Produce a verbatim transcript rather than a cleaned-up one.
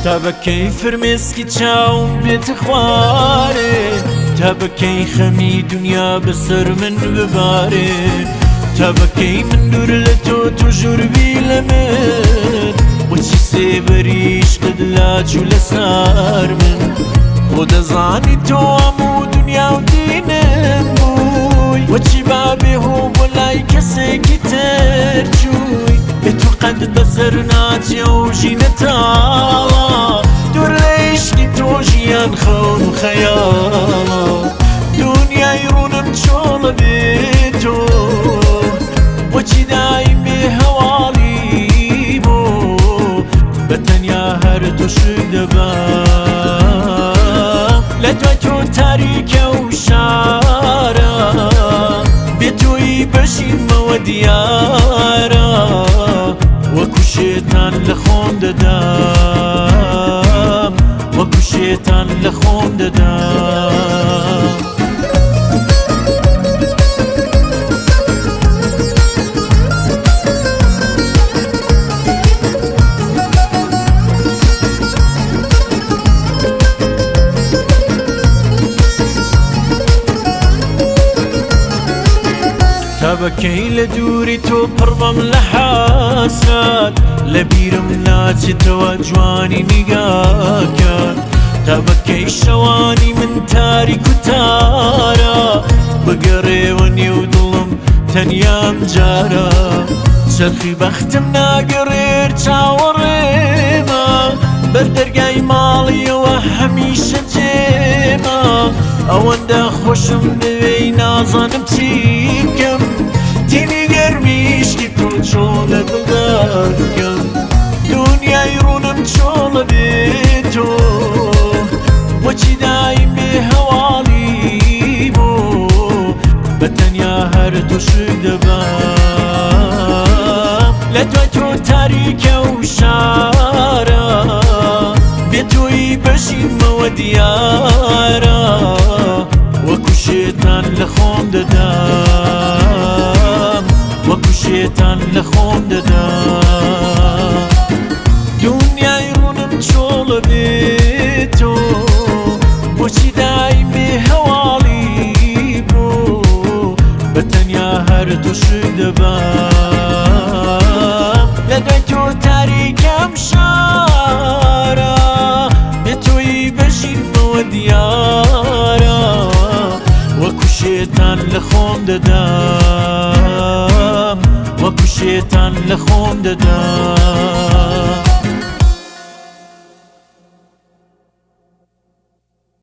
تابەکەی فرمێسکی چاوم بێتە خوارێ تابەکەی خەمی دنیا بەسەر من ببارێ تابەکەی من دوور لە تۆ تۆ ژووربی لە من بۆچی سێبەریشقت لاچوو لەسەر من خۆ دەزانی تۆ هەموو دنیا و دینم بووی بۆچی بابێ هۆ بۆ لای کەسێکی تر چووی بێ تۆ قەت بەسەر ناچێ و ژینە تاڵە دوور لە عیشقی تۆ ژیان خەون و خەیاڵە دنیای ڕوونم چۆڵە بێ تۆ بۆچی دایم بێ هەواڵی بۆ بەتەنیا هەر تۆشی دەبا لە دوای تۆ تاریکە و شارە بێ تۆی بەژیمەوە دیارە وەکو شێتان لە خۆم دەدام وەکو شێتان لە خۆم دەدام تابەکەی لە دووری تۆ پڕبەم لە حاسات لە بیرم ناچێتەوە جوانی نیگاکەن تابەکەی شەوانی من تاریک و تارە بگەڕێوە نێو دڵم تەنیام جارە چەرخی بەختم ناگەڕێر چاوەڕێمە بەردەرگای ماڵیەوە هەمیشە جێمە ئەوەندە خۆشم نوێی نازانم چی بکەم تینی گەرمیشکی تۆ چۆن لە دڵدا بکەم دنیای ڕوونم چۆڵە بێ تۆ بۆچی دایم بێ هەواڵی بۆ بەتەنیا هەر تۆشی دەبا لە دوای تۆ تاریکە و شارە بێ تۆی بەژیمەوە دیارە وەکو شێتان لە خۆم دەدام وەکو شێتان لە خۆم دەدام دنیای ڕوونم چۆڵە بێ تۆ بۆچی دایم بێ هەواڵی بۆ بەتەنیا هەر تۆشی دەبا لە دوای تۆ تاریکەم شارە بێ تۆی بەژیمەوە دیارە وەکو شێتان لە خۆم دەدام وەکو شێتان لە خۆم دەدام